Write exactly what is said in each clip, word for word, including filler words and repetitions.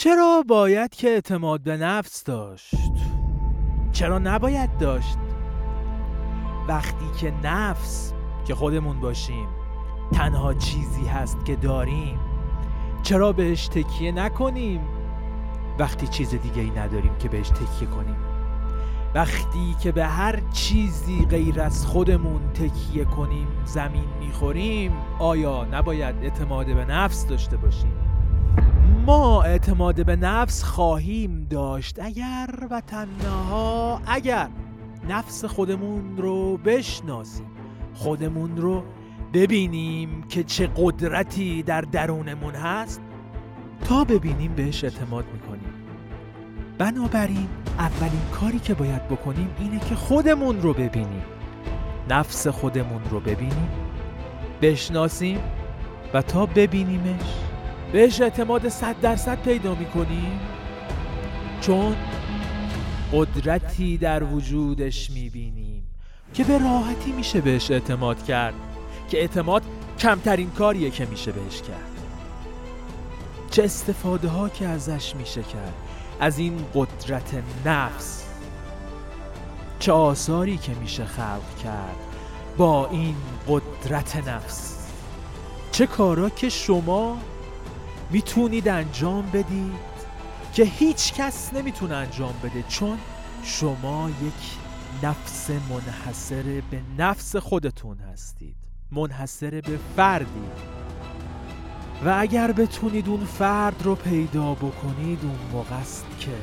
چرا باید که اعتماد به نفس داشت؟ چرا نباید داشت؟ وقتی که نفس که خودمون باشیم تنها چیزی هست که داریم، چرا بهش تکیه نکنیم؟ وقتی چیز دیگه ای نداریم که بهش تکیه کنیم، وقتی که به هر چیزی غیر از خودمون تکیه کنیم زمین میخوریم، آیا نباید اعتماد به نفس داشته باشیم؟ ما اعتماد به نفس خواهیم داشت اگر و تنها اگر نفس خودمون رو بشناسیم، خودمون رو ببینیم که چه قدرتی در درونمون هست. تا ببینیم بهش اعتماد میکنیم. بنابراین اولین کاری که باید بکنیم اینه که خودمون رو ببینیم، نفس خودمون رو ببینیم، بشناسیم و تا ببینیمش بهش اعتماد صد درصد پیدا میکنیم، چون قدرتی در وجودش میبینیم که به راحتی میشه بهش اعتماد کرد، که اعتماد کمترین کاریه که میشه بهش کرد. چه استفاده ها که ازش میشه کرد، از این قدرت نفس، چه آثاری که میشه خلق کرد با این قدرت نفس، چه کارا که شما میتونید انجام بدید که هیچ کس نمیتونه انجام بده، چون شما یک نفس منحصر به نفس خودتون هستید، منحصر به فردی. و اگر بتونید اون فرد رو پیدا بکنید، اون موقع است که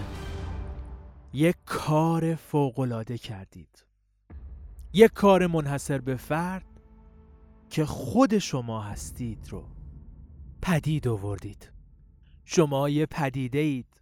یک کار فوق‌العاده کردید، یک کار منحصر به فرد که خود شما هستید رو پدید آوردید. شما یه پدیده اید